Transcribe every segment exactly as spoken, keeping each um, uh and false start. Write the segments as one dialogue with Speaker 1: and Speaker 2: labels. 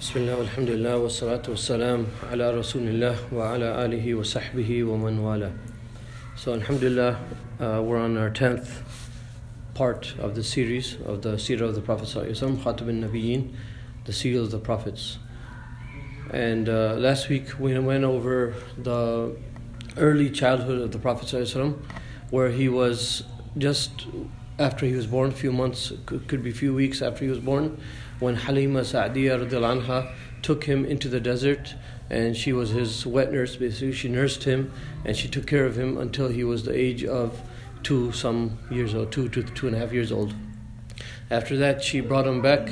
Speaker 1: Bismillah, alhamdulillah, wa salatu wa salam ala rasulillah wa ala alihi wa sahbihi wa man wala. So alhamdulillah, uh, we're on our tenth part of the series of the Seerah of the Prophet Sallallahu Alaihi Wasallam, Khatam al-Nabiyyin, the seal of the Prophets. And uh, last week we went over the early childhood of the Prophet Sallallahu Alaihi Wasallam, where he was just after he was born, a few months, could, could be a few weeks after he was born, when Halima Sa'diyah radiallahu anha took him into the desert, and she was his wet nurse. Basically, she nursed him and she took care of him until he was the age of two some years old, two to two and a half years old. After that, she brought him back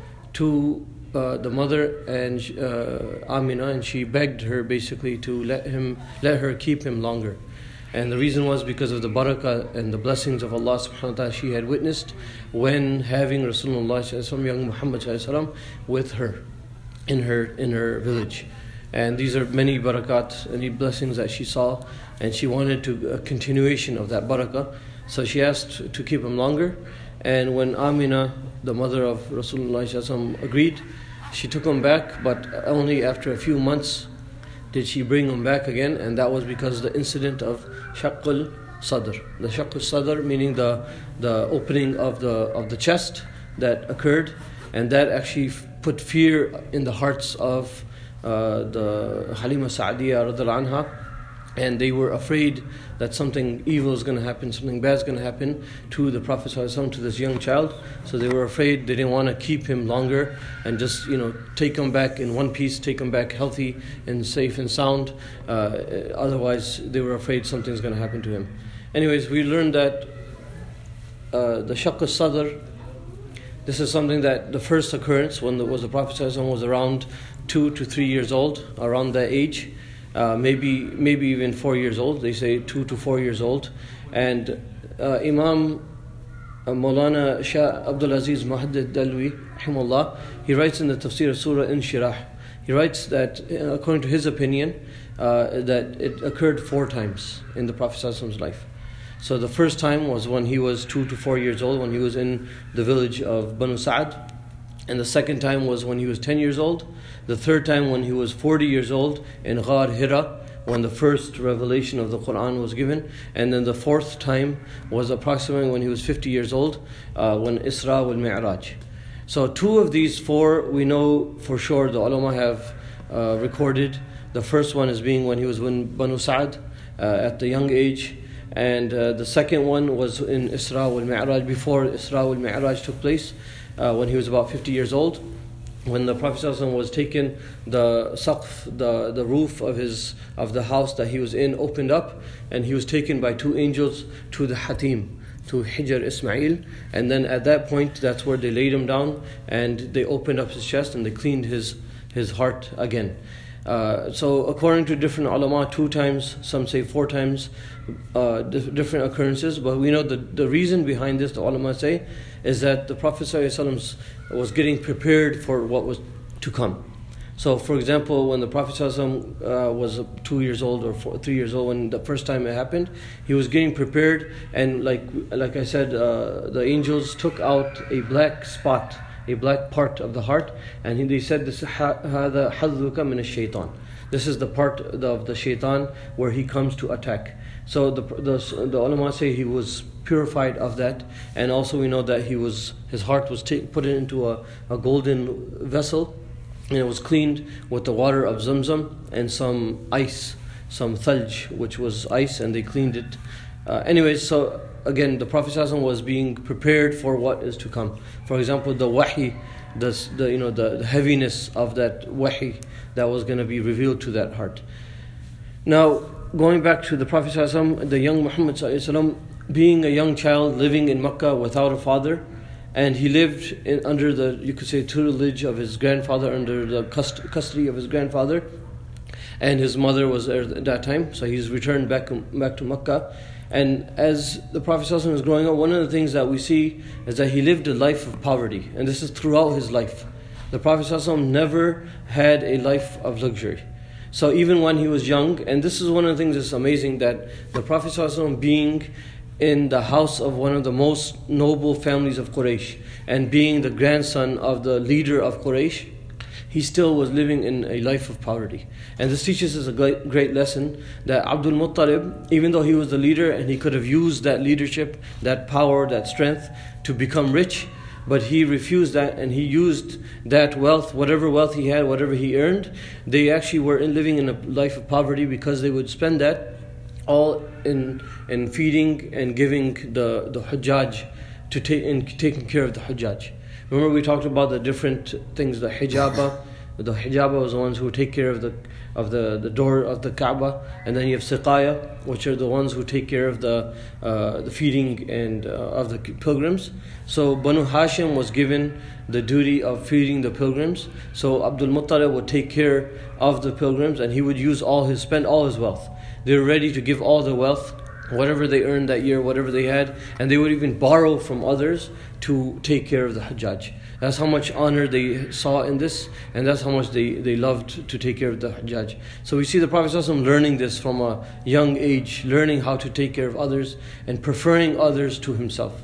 Speaker 1: to uh, the mother and uh, Amina, and she begged her basically to let him, let her keep him longer. And the reason was because of the barakah and the blessings of Allah subhanahu wa ta'ala she had witnessed when having Rasulullah sallallahu alaihi wasallam, young Muhammad sallallahu alaihi wasallam, with her in her in her village. And these are many barakat and blessings that she saw, and she wanted to a continuation of that barakah. So she asked to keep him longer. And when Amina, the mother of Rasulullah sallallahu alaihi wasallam, agreed, she took him back, but only after a few months did she bring him back again, and that was because of the incident of Shaqqul Sadr. The Shaqqul Sadr meaning the the opening of the of the chest that occurred, and that actually put fear in the hearts of uh, the Halima Sa'diyah radiallahu anha, and they were afraid that something evil is going to happen, something bad is going to happen to the Prophet ﷺ, to this young child. So they were afraid, they didn't want to keep him longer and just, you know, take him back in one piece, take him back healthy and safe and sound. Uh, otherwise, they were afraid something's going to happen to him. Anyways, we learned that uh, the Shaqq al-Sadr, this is something that the first occurrence when the, was the Prophet ﷺ was around two to three years old, around that age. Uh, maybe maybe even four years old. They say two to four years old. And uh, Imam uh, Maulana Shah Abdul Aziz Muhaddid Dalwi, rahimahullah, he writes in the Tafsir of Surah Inshirah, he writes that uh, according to his opinion, uh, that it occurred four times in the Prophet ﷺ's life. So the first time was when he was two to four years old, when he was in the village of Banu Sa'ad. And the second time was when he was ten years old. The third time when he was forty years old in Ghar Hira, when the first revelation of the Quran was given. And then the fourth time was approximately when he was fifty years old, uh, when Isra wal Mi'raj. So two of these four we know for sure the ulama have uh, recorded. The first one is being when he was in Banu Sa'ad uh, at the young age. And uh, the second one was in Isra wal Mi'raj, before Isra wal Mi'raj took place, uh, when he was about fifty years old. When the Prophet ﷺ was taken, the saqf, the, the roof of his of the house that he was in opened up, and he was taken by two angels to the Hatim, to Hijr Ismail. And then at that point, that's where they laid him down, and they opened up his chest and they cleaned his, his heart again. Uh, so according to different ulama, two times, some say four times, uh, dif- different occurrences. But we know the, the reason behind this, the ulama say, is that the Prophet ﷺ was getting prepared for what was to come. So for example, when the Prophet ﷺ uh, was two years old or four, three years old, when the first time it happened, he was getting prepared, and like like I said, uh, the angels took out a black spot, a black part of the heart, and they said, "This هذا حظك من الشيطان." This is the part of the shaitan where he comes to attack. So the the, the ulama say he was purified of that, and also we know that he was his heart was ta- put into a, a golden vessel, and it was cleaned with the water of Zamzam and some ice, some thalj, which was ice, and they cleaned it. Uh, anyways, so again, the Prophet ﷺ was being prepared for what is to come. For example, the wahi, the, the you know the, the heaviness of that wahi that was going to be revealed to that heart. Now, going back to the Prophet ﷺ, the young Muhammad ﷺ, being a young child living in Makkah without a father, and he lived in, under the, you could say, tutelage of his grandfather, under the cust- custody of his grandfather, and his mother was there at that time. So he's returned back back to Makkah. And as the Prophet ﷺ is growing up, one of the things that we see is that he lived a life of poverty, and this is throughout his life. The Prophet ﷺ never had a life of luxury. So even when he was young, and this is one of the things that's amazing, that the Prophet ﷺ being in the house of one of the most noble families of Quraysh, and being the grandson of the leader of Quraysh, he still was living in a life of poverty. And this teaches us a great, great lesson that Abdul Muttalib, even though he was the leader and he could have used that leadership, that power, that strength to become rich, but he refused that, and he used that wealth, whatever wealth he had, whatever he earned. They actually were in living in a life of poverty because they would spend that all in in feeding and giving the, the Hujjaj, to take in taking care of the Hujjaj. Remember we talked about the different things, the hijaba. The hijaba was the ones who take care of the of the, the door of the Kaaba, and then you have siqaya, which are the ones who take care of the uh, the feeding and uh, of the pilgrims. So Banu Hashim was given the duty of feeding the pilgrims. So Abdul Muttalib would take care of the pilgrims, and he would use all his spend all his wealth. They were ready to give all the wealth, whatever they earned that year, whatever they had, and they would even borrow from others to take care of the Hajjaj. That's how much honor they saw in this, and that's how much they, they loved to take care of the Hajjaj. So we see the Prophet ﷺ learning this from a young age, learning how to take care of others and preferring others to himself.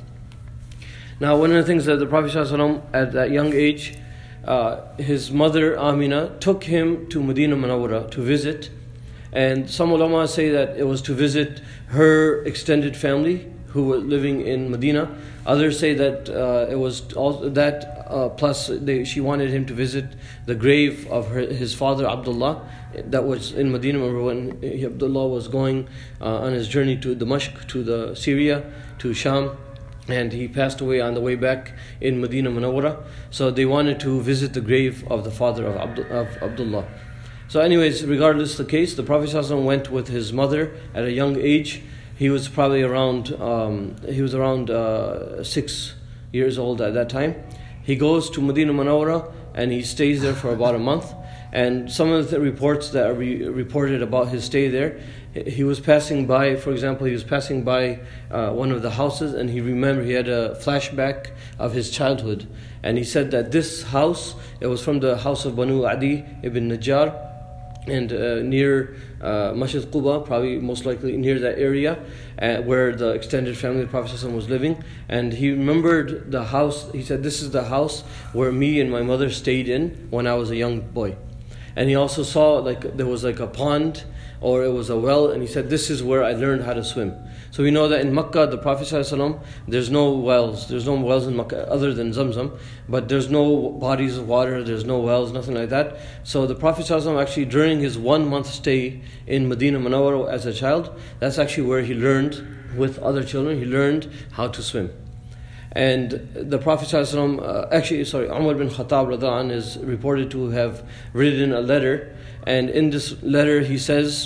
Speaker 1: Now, one of the things that the Prophet ﷺ at that young age, uh, his mother Amina took him to Medina Munawwara to visit. And some ulama say that it was to visit her extended family who were living in Medina. Others say that uh, it was all that uh, plus they, she wanted him to visit the grave of her, his father Abdullah that was in Medina. Remember when he, Abdullah was going uh, on his journey to Damascus, to the Syria, to Sham, and he passed away on the way back in Medina Munawwara. So they wanted to visit the grave of the father of, Abdu, of Abdullah. So anyways, regardless of the case, the Prophet ﷺ went with his mother at a young age. He was probably around, um, he was around uh, six years old at that time. He goes to Medina Munawwara and he stays there for about a month. And some of the reports that are re- reported about his stay there, he was passing by, for example, he was passing by uh, one of the houses, and he remembered, he had a flashback of his childhood. And he said that this house, it was from the house of Banu Adi ibn Najjar, and uh, near uh, Masjid Quba, probably most likely near that area uh, where the extended family of the Prophet ﷺ was living. And he remembered the house. He said, this is the house where me and my mother stayed in when I was a young boy. And he also saw like there was like a pond, or it was a well, and he said, this is where I learned how to swim. So we know that in Makkah, the Prophet ﷺ, there's no wells. There's no wells in Makkah other than Zamzam. But there's no bodies of water, there's no wells, nothing like that. So the Prophet ﷺ actually, during his one month stay in Medina Munawwara as a child, that's actually where he learned with other children, he learned how to swim. And the Prophet ﷺ, uh, actually, sorry, Umar bin Khattab radhiallahu anhu is reported to have written a letter, and in this letter he says,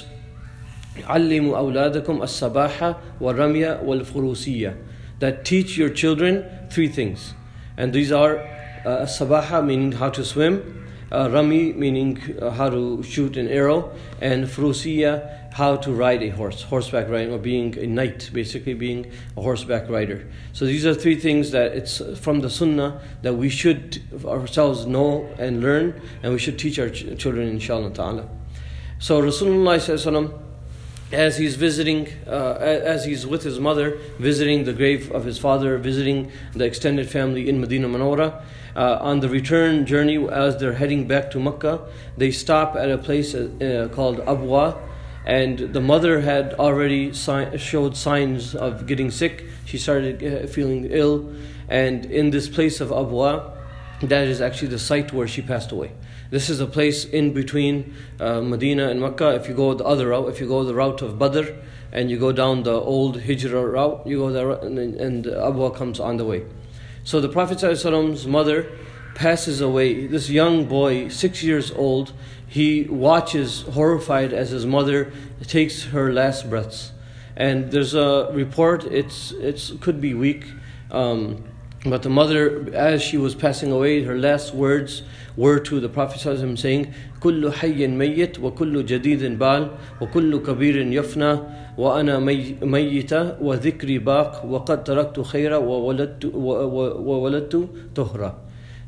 Speaker 1: "Allimu awladakum as-sabaha wa-ramya wal-furusiyya," that teach your children three things, and these are uh, sabaha, meaning how to swim, uh, rami, meaning uh, how to shoot an arrow, and furusiyya, how to ride a horse, horseback riding, or being a knight, basically being a horseback rider. So these are three things that it's from the sunnah that we should ourselves know and learn, and we should teach our ch- children, inshallah ta'ala. So Rasulullah sallallahu alaihi wasallam, as he's visiting, uh, as he's with his mother, visiting the grave of his father, visiting the extended family in Medina Munawwara, uh, on the return journey, as they're heading back to Makkah, they stop at a place uh, called Abwa. And the mother had already si- showed signs of getting sick. She started uh, feeling ill. And in this place of Abwa, that is actually the site where she passed away. This is a place in between uh, Medina and Makkah. If you go the other route, if you go the route of Badr, and you go down the old Hijrah route, you go there, and, and Abwa comes on the way. So the Prophet ﷺ's mother passes away. This young boy, six years old, he watches horrified as his mother takes her last breaths. And there's a report, it's it's could be weak, um, but the mother, as she was passing away, her last words were to the Prophet ﷺ saying, "Kullu hayyin mayyit wa kullu jadidin bal wa kullu kabirin yafna wa ana mayyita wa dhikri baq wa qad taraktu khayra wa waladtu wa waladtu tuhra."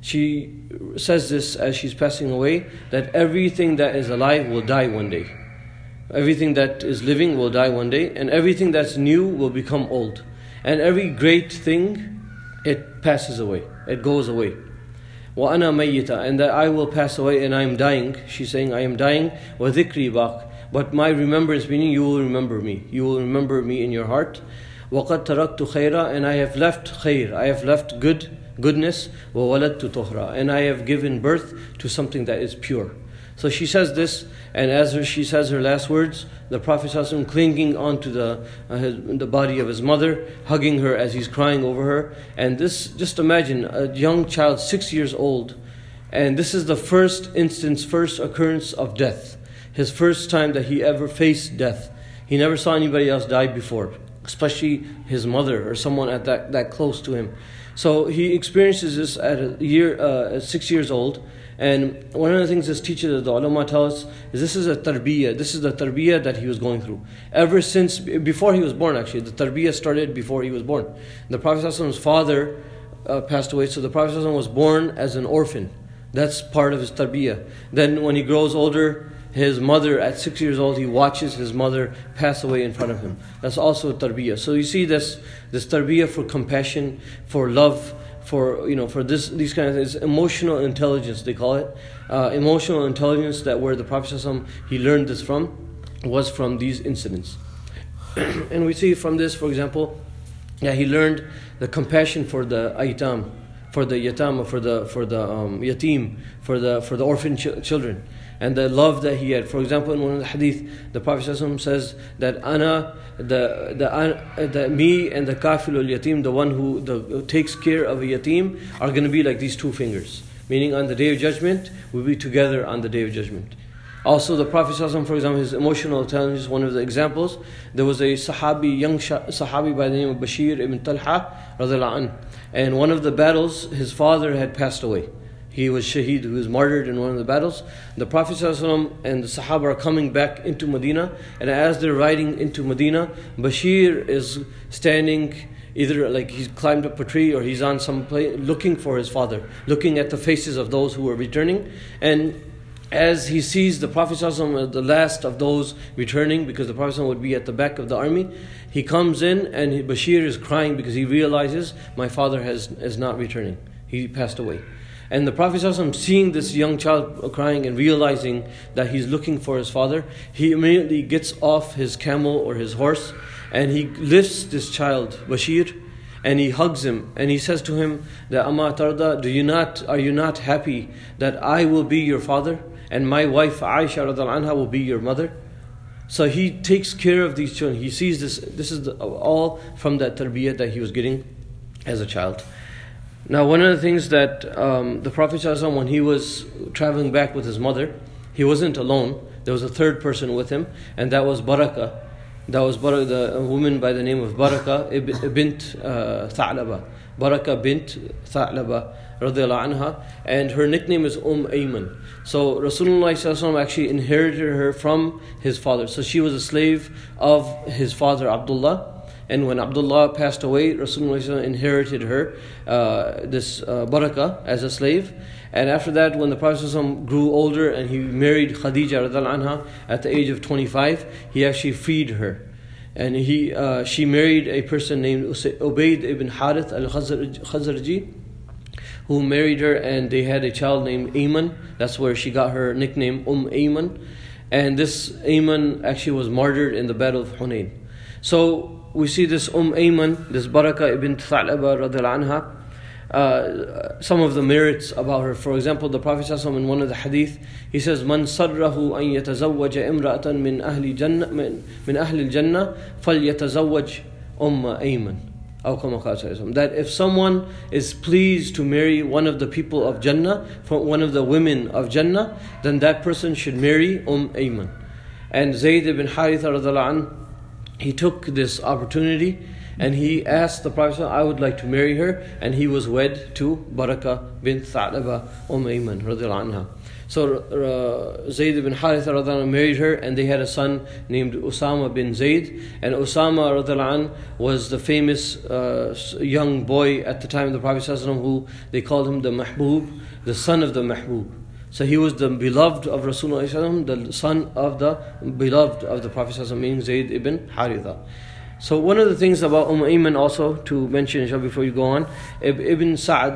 Speaker 1: She says this as she's passing away, that everything that is alive will die one day. Everything that is living will die one day, and everything that's new will become old. And every great thing, it passes away, it goes away. وَأَنَا مَيِّتَةٌ, and that I will pass away and I am dying. She's saying, I am dying. وَذِكْرِي بَاقٍ, but my remembrance, meaning you will remember me. You will remember me in your heart. وَقَدْ تَرَكْتُ خَيْرًا, and I have left khair. I have left good, goodness. وَوَلَدْتُ طُهْرًا, and I have given birth to something that is pure. So she says this, and as her, she says her last words, the Prophet ﷺ clinging onto the uh, his, the body of his mother, hugging her as he's crying over her. And this, just imagine a young child, six years old, and this is the first instance, first occurrence of death. His first time that he ever faced death. He never saw anybody else die before, especially his mother or someone at that, that close to him. So he experiences this at a year, uh, at six years old. And one of the things this teaches, the ulama tell us, is this is a tarbiyah. This is the tarbiyah that he was going through. Ever since, before he was born actually, the tarbiyah started before he was born. The Prophet ﷺ's father uh, passed away, so the Prophet ﷺ was born as an orphan. That's part of his tarbiyah. Then when he grows older, his mother, at six years old, he watches his mother pass away in front of him. That's also tarbiyah. So you see this, this tarbiyah for compassion, for love, for you know, for this these kind of things, emotional intelligence they call it, uh, emotional intelligence, that where the Prophet ﷺ, he learned this from, was from these incidents. And we see from this, for example, yeah, he learned the compassion for the aitam, for the yatam, for the for the um, yatim, for the for the orphan ch- children, and the love that he had. For example, in one of the hadith, the Prophet ﷺ says that ana, the the uh, the me and the kafilul yatim, the one who, the, who takes care of a yatim, are going to be like these two fingers. Meaning, on the day of judgment, we'll be together on the day of judgment. Also, the Prophet ﷺ, for example, his emotional intelligence, one of the examples, there was a Sahabi, young Sahabi by the name of Bashir ibn Talha, radiallahu anh, and one of the battles, his father had passed away. He was shaheed, he was martyred in one of the battles. The Prophet ﷺ and the Sahaba are coming back into Medina, and as they're riding into Medina, Bashir is standing, either like he's climbed up a tree or he's on some place, looking for his father, looking at the faces of those who were returning. And as he sees the Prophet ﷺ, the last of those returning, because the Prophet ﷺ would be at the back of the army, he comes in and he, Bashir is crying because he realizes, my father has is not returning. He passed away. And the Prophet ﷺ, seeing this young child crying and realizing that he's looking for his father, he immediately gets off his camel or his horse, and he lifts this child, Bashir, and he hugs him, and he says to him that, Amma tarda, do you not, are you not happy that I will be your father, and my wife Aisha radiallahu anha will be your mother? So he takes care of these children. He sees this, this is the, all from that tarbiyah that he was getting as a child. Now, one of the things that um, the Prophet ﷺ, when he was traveling back with his mother, he wasn't alone. There was a third person with him, and that was Barakah. That was Barakah, the, a woman by the name of Barakah bint uh, Tha'laba. Barakah bint Tha'laba, radiallahu anha, and her nickname is Umm Ayman. So Rasulullah ﷺ actually inherited her from his father. So she was a slave of his father Abdullah. And when Abdullah passed away, Rasulullah inherited her, uh, this uh, Barakah, as a slave. And after that, when the Prophet grew older and he married Khadija radiallahu anha at the age of twenty-five, he actually freed her. And he, uh, she married a person named Ubayd ibn Harith al-Khazraji, who married her, and they had a child named Ayman. That's where she got her nickname, Umm Ayman. And this Ayman actually was martyred in the Battle of Hunayn. So we see this Umm Ayman, this Barakah ibn Tha'laba radiallahu anha, uh, some of the merits about her. For example, the Prophet ﷺ, in one of the hadith, he says, "Man sarrahu an yatazawwaja imra'atan min ahli jannah min ahli al-jannah falyatazawwaj Umm Ayman." That if someone is pleased to marry one of the people of Jannah, from one of the women of Jannah, then that person should marry Umm Ayman. And Zayd ibn Haritha radiallahu anhu, he took this opportunity and he asked the Prophet, I would like to marry her, and he was wed to Barakah bint Tha'laba Umm Ayman radiallahu anha. So uh, Zayd ibn Haritha radiallahu anhu married her, and they had a son named Usama bin Zayd. And Usama radiallahu anhu was the famous uh, young boy at the time of the Prophet ﷺ, who they called him the Mahbub, the son of the Mahbub. So he was the beloved of Rasulullah, the son of the beloved of the Prophet, meaning Zayd ibn Haritha. So one of the things about Umm Ayman also to mention, inshallah, before you go on, Ibn Sa'd,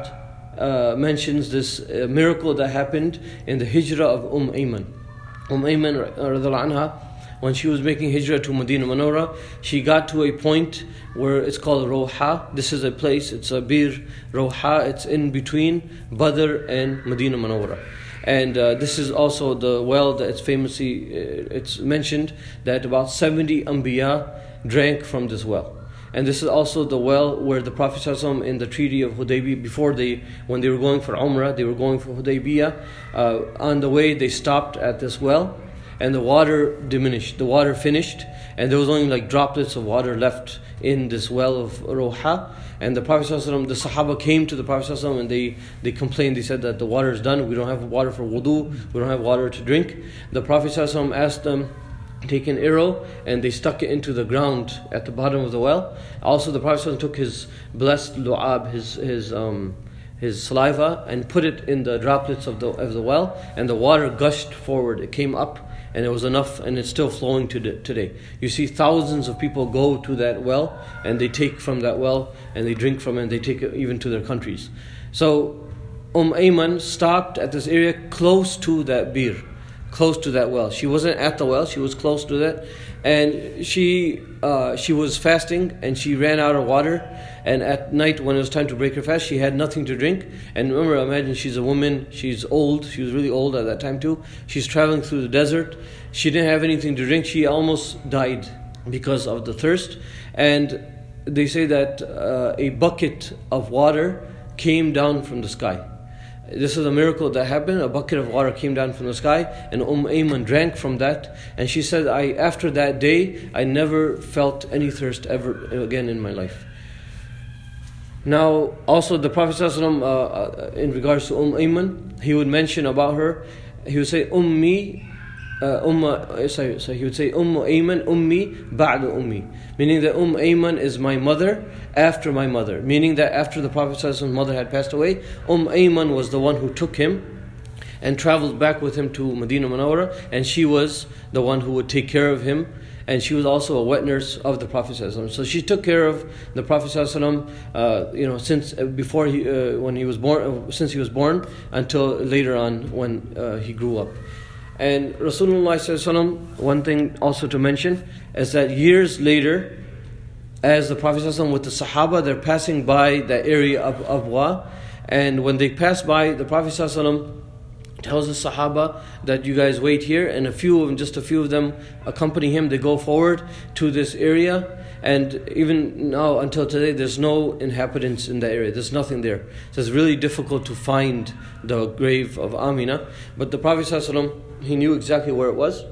Speaker 1: uh, mentions this uh, miracle that happened in the hijrah of Umm Ayman. Umm Ayman radhiallahu anha, when she was making hijrah to Medina Munawwara, she got to a point where it's called Roha. This is a place, it's a Bir Roha, it's in between Badr and Medina Munawwara. And uh, this is also the well that it's famously, uh, it's mentioned that about seventy Anbiya drank from this well. And this is also the well where the Prophet ﷺ in the Treaty of Hudaybiyah, before they, when they were going for Umrah, they were going for Hudaybiyah, uh, on the way they stopped at this well, and the water diminished, the water finished, and there was only like droplets of water left in this well of Roha. And the Prophet ﷺ, the Sahaba came to the Prophet ﷺ and they, they complained, they said that the water is done, we don't have water for wudu, we don't have water to drink. The Prophet ﷺ asked them, take an arrow, and they stuck it into the ground at the bottom of the well. Also the Prophet ﷺ took his blessed lu'ab, his his um his saliva, and put it in the droplets of the of the well, and the water gushed forward, it came up, and it was enough, and it's still flowing to today. You see thousands of people go to that well, and they take from that well, and they drink from it, and they take it even to their countries. So Umm Ayman stopped at this area close to that bir, close to that well. She wasn't at the well, she was close to that. And she uh, she was fasting, and she ran out of water. And at night when it was time to break her fast, she had nothing to drink. And remember, imagine she's a woman, she's old, she was really old at that time too. She's traveling through the desert. She didn't have anything to drink. She almost died because of the thirst. And they say that uh, a bucket of water came down from the sky. This is a miracle that happened. A bucket of water came down from the sky, and Umm Ayman drank from that. And she said, I after that day, I never felt any thirst ever again in my life. Now, also the Prophet ﷺ, uh, in regards to Umm Ayman, he would mention about her, he would say, Ummi, uh, Umma, sorry, so he would say, Umm Ayman, Ummi, Ba'da Ummi. Meaning that Umm Ayman is my mother after my mother. Meaning that after the Prophet ﷺ's mother had passed away, Umm Ayman was the one who took him and traveled back with him to Medina Munawwara, and she was the one who would take care of him. And she was also a wet nurse of the Prophet ﷺ. So she took care of the Prophet ﷺ, uh, you know, since uh, before he, uh, when he was born, uh, since he was born until later on when uh, he grew up. And Rasulullah ﷺ, one thing also to mention is that years later, as the Prophet ﷺ with the Sahaba, they're passing by the area of Abwa, and when they pass by, the Prophet ﷺ tells the Sahaba that you guys wait here, and a few of them, just a few of them accompany him. They go forward to this area, and even now until today there's no inhabitants in that area, there's nothing there. So it's really difficult to find the grave of Amina. But the Prophet ﷺ, he knew exactly where it was.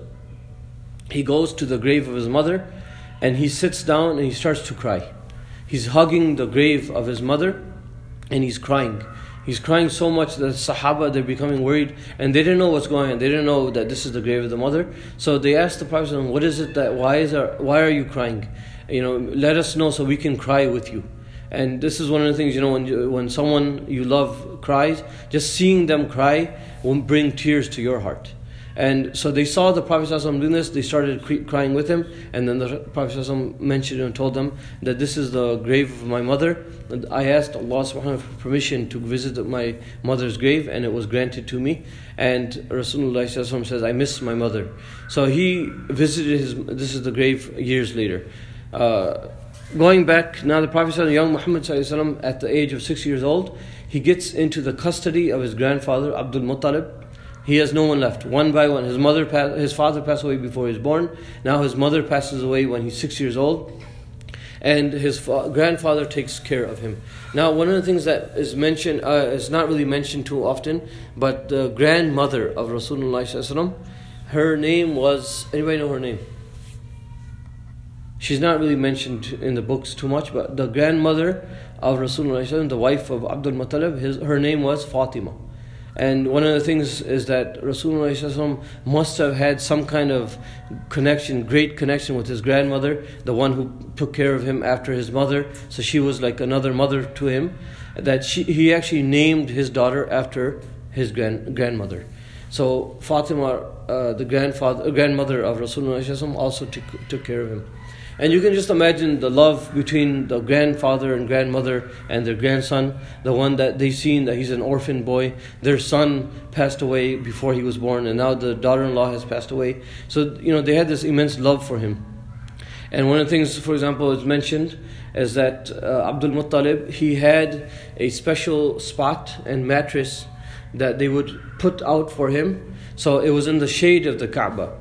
Speaker 1: He goes to the grave of his mother, and he sits down and he starts to cry. He's hugging the grave of his mother, and he's crying. He's crying so much that Sahaba, they're becoming worried, and they didn't know what's going on. They didn't know that this is the grave of the mother. So they asked the Prophet, what is it that, why is our, why are you crying? You know, let us know so we can cry with you. And this is one of the things, you know, when you, when someone you love cries, just seeing them cry will bring tears to your heart. And so they saw the Prophet ﷺ doing this, they started crying with him, and then the Prophet ﷺ mentioned and told them that this is the grave of my mother. And I asked Allah subhanahu wa ta'ala for permission to visit my mother's grave, and it was granted to me. And Rasulullah ﷺ says, I miss my mother. So he visited his, this is the grave years later. Uh, going back, now the Prophet ﷺ, young Muhammad ﷺ, at the age of six years old, he gets into the custody of his grandfather, Abdul Muttalib. He has no one left. One by one, his mother, his father passed away before he was born. Now his mother passes away when he's six years old, and his fa- grandfather takes care of him. Now, one of the things that is mentioned, uh, is not really mentioned too often, but the grandmother of Rasulullah sallallahu alaihi wasallam, her name was. Anybody know her name? She's not really mentioned in the books too much, but the grandmother of Rasulullah sallallahu alaihi wasallam, the wife of Abdul Muttalib, his her name was Fatima. And one of the things is that Rasulullah must have had some kind of connection, great connection with his grandmother, the one who took care of him after his mother. So she was like another mother to him. That she, he actually named his daughter after his grand, grandmother. So Fatima, uh, the grandfather, grandmother of Rasulullah also took, took care of him. And you can just imagine the love between the grandfather and grandmother and their grandson, the one that they've seen that he's an orphan boy. Their son passed away before he was born, and now the daughter-in-law has passed away. So, you know, they had this immense love for him. And one of the things, for example, is mentioned is that uh, Abdul Muttalib, he had a special spot and mattress that they would put out for him. So it was in the shade of the Kaaba.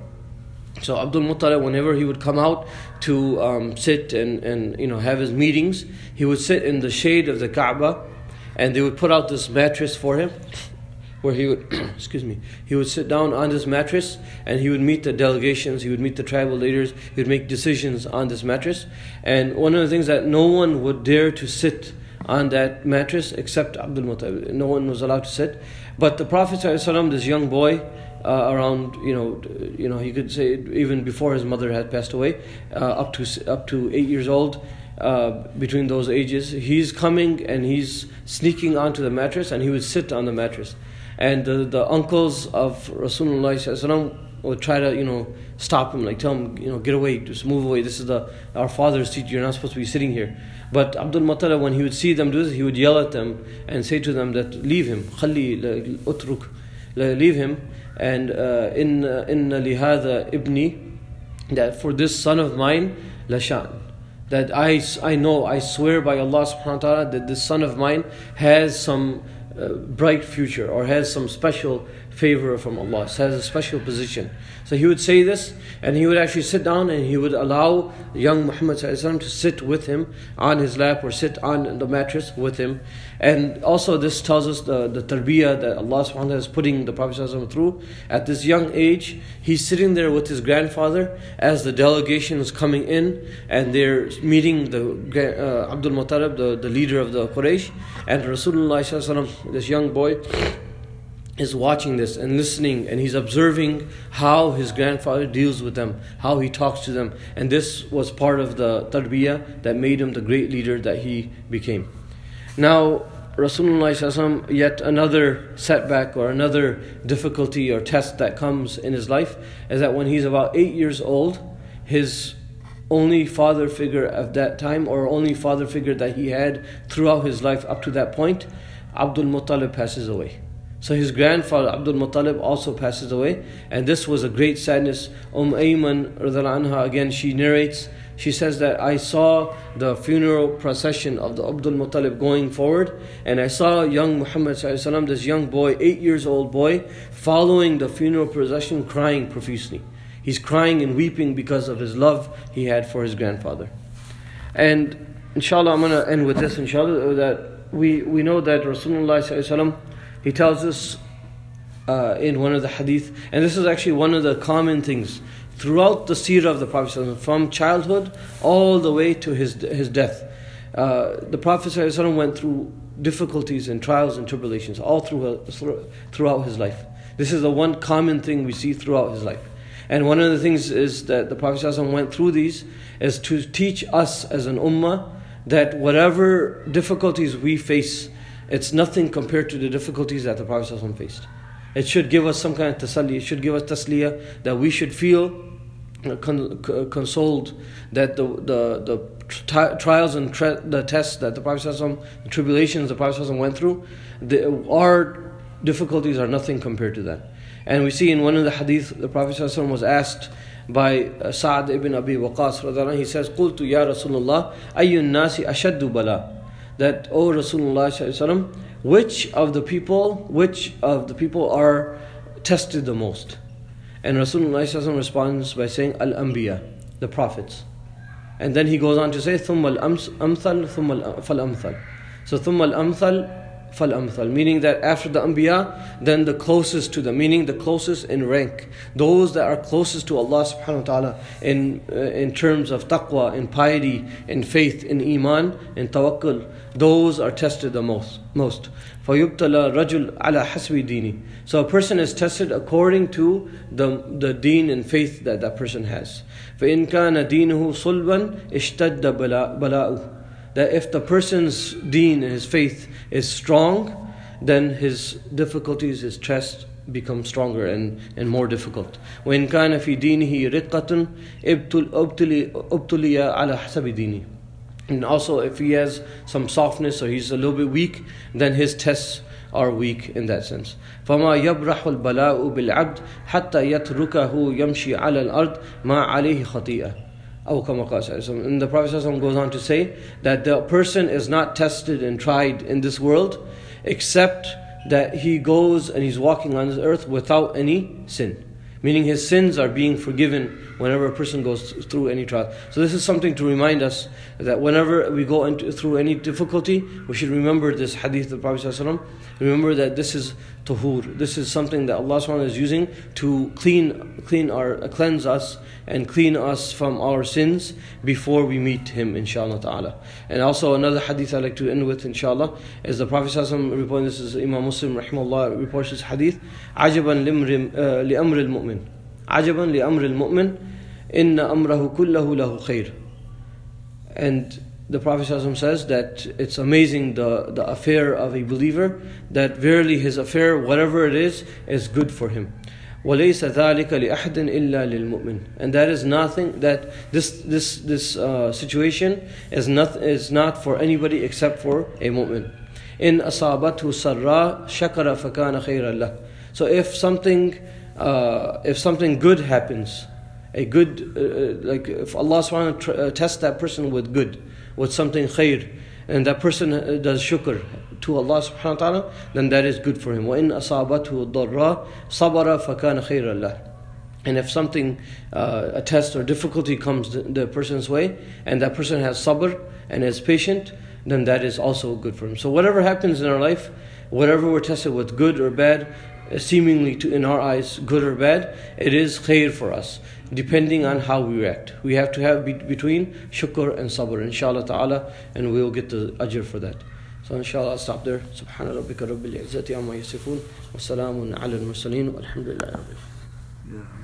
Speaker 1: So Abdul Muttalib, whenever he would come out to um, sit and, and you know have his meetings, he would sit in the shade of the Kaaba, and they would put out this mattress for him, where he would, excuse me, he would sit down on this mattress, and he would meet the delegations, he would meet the tribal leaders, he would make decisions on this mattress. And one of the things that no one would dare to sit on that mattress except Abdul Muttalib. No one was allowed to sit. But the Prophet ﷺ, this young boy, uh, around, you know, you know, he could say even before his mother had passed away, uh, up to up to eight years old, uh, between those ages, he's coming and he's sneaking onto the mattress, and he would sit on the mattress. And the, the uncles of Rasulullah ﷺ would try to, you know, stop him, like tell him, you know, get away, just move away. This is the our father's seat. You're not supposed to be sitting here. But Abdul Muttalib, when he would see them do this, he would yell at them and say to them that leave him, خلي utruk, leave him. And in in lihada ibni, that for this son of mine, lashan, that I I know, I swear by Allah subhanahu wa ta'ala that this son of mine has some uh, bright future, or has some special favor from Allah, has a special position. So he would say this, and he would actually sit down, and he would allow young Muhammad ﷺ to sit with him on his lap, or sit on the mattress with him. And also this tells us the, the tarbiyah that Allah subhanahu wa ta'ala is putting the Prophet ﷺ through. At this young age, he's sitting there with his grandfather as the delegation is coming in, and they're meeting the uh, Abdul Muttalib, the, the leader of the Quraysh, and Rasulullah ﷺ, this young boy, is watching this and listening, and he's observing how his grandfather deals with them, how he talks to them. And this was part of the tarbiyah that made him the great leader that he became. Now, Rasulullah, yet another setback or another difficulty or test that comes in his life is that when he's about eight years old, his only father figure of that time, or only father figure that he had throughout his life up to that point, Abdul Muttalib passes away. So his grandfather Abdul Muttalib also passes away, and this was a great sadness. Umm Ayman radhiallahu anha, again, she narrates, she says that I saw the funeral procession of the Abdul Muttalib going forward, and I saw young Muhammad sallallahu alaihi wasallam, this young boy, eight years old boy, following the funeral procession, crying profusely. He's crying and weeping because of his love he had for his grandfather. And inshallah, I'm going to end with this, inshallah, that we, we know that Rasulullah sallallahu alaihi wasallam, he tells us uh, in one of the hadith, and this is actually one of the common things throughout the seerah of the Prophet, from childhood all the way to his his death. Uh, the Prophet went through difficulties and trials and tribulations all through, throughout his life. This is the one common thing we see throughout his life. And one of the things is that the Prophet went through these is to teach us as an ummah that whatever difficulties we face, it's nothing compared to the difficulties that the Prophet ﷺ faced. It should give us some kind of tasalli, it should give us tasliyah, that we should feel con- consoled that the the, the tri- trials and tra- the tests that the Prophet ﷺ, the tribulations the Prophet ﷺ went through, the, our difficulties are nothing compared to that. And we see in one of the hadith, the Prophet ﷺ was asked by uh, Sa'ad ibn Abi Waqqas, he says, قُلْتُ يَا رَسُولَ اللَّهِ أَيُّ النَّاسِ أَشَدُّ بَلَى, that, O Rasulullah, which of the people, which of the people are tested the most? And Rasulullah responds by saying, Al-Anbiya, the prophets. And then he goes on to say, ثُمَّ الْأَمْثَلُ ثُمَّ الْأَمْثَلُ. So ثُمَّ الْأَمْثَلُ فَالْأَمْثَلُ, meaning that after the Anbiya, then the closest to them, meaning the closest in rank, those that are closest to Allah subhanahu wa ta'ala in, uh, in terms of taqwa, in piety, in faith, in iman, in tawakkul, those are tested the most. most. فَيُبْتَلَى رَجُلْ عَلَى حَسْبِ دِينِ. So a person is tested according to the, the deen and faith that that person has. فَإِنْ كَانَ دِينُهُ صُلْبًا اشْتَدَّ بَلَاؤُهُ. That if the person's deen and his faith is strong, then his difficulties, his test, become stronger and, and more difficult. وَإِنْ كَانَ فِي دِينِهِ رِقَّةٌ ابْتُلِيَ عَلَى حَسَبِ دِينِهِ. And also, if he has some softness or he's a little bit weak, then his tests are weak in that sense. فَمَا يَبْرَحُ الْبَلَاءُ بِالْعَبْدِ حَتَّى يَتْرُكَهُ يَمْشِي عَلَى الْأَرْضِ مَا عَلَيْهِ خَطِيئَةٌ. And the Prophet ﷺ goes on to say that the person is not tested and tried in this world except that he goes and he's walking on this earth without any sin. Meaning his sins are being forgiven whenever a person goes through any trial. So this is something to remind us that whenever we go into, through any difficulty, we should remember this hadith of the Prophet ﷺ. Remember that this is tuhur. This is something that Allah subhanahu wa ta'ala is using to clean, clean our, cleanse us and clean us from our sins before we meet Him, inshallah ta'ala. And also another hadith I like to end with, inshallah, is the Prophet ﷺ reporting, this is Imam Muslim rahimahullah reports this hadith, عَجَبًا لِأَمْرِ الْمُؤْمِنِ عَجَبًا لِأَمْرِ الْمُؤْمِنِ إِنَّ أَمْرَهُ كُلَّهُ لَهُ خَيْرٌ. And the Prophet ﷺ says that it's amazing the, the affair of a believer, that verily his affair, whatever it is, is good for him. وَلَيْسَ ذَلِكَ لِأَحْدٍ إِلَّا لِلْمُؤْمِنِ. And that is nothing, that this this this uh, situation is not, is not for anybody except for a mu'min. إِنْ أَصَابَتْهُ سَرَّا شَكَرَ فَكَانَ خَيْرًا لَهُ. So if something, uh, if something good happens, a good, uh, like if Allah subhanahu wa ta'ala tests that person with good, with something khair, and that person does shukr to Allah subhanahu wa ta'ala, then that is good for him. وَإِنْ أَصَابَتْهُ ضَرَّا صَبَرَ فَكَانَ خَيْرًا لَهُ. And if something, uh, a test or difficulty comes the, the person's way, and that person has sabr and is patient, then that is also good for him. So whatever happens in our life, whatever we're tested with, good or bad, seemingly to in our eyes good or bad, it is khair for us, depending on how we react. We have to have be- between shukr and sabr, inshallah ta'ala, and we will get the ajr for that. So inshallah I'll stop there. Subhana rabbika rabbil izzati amma yasifun, wa salamun ala al-mursaleen, walhamdulillahi rabbil alamin.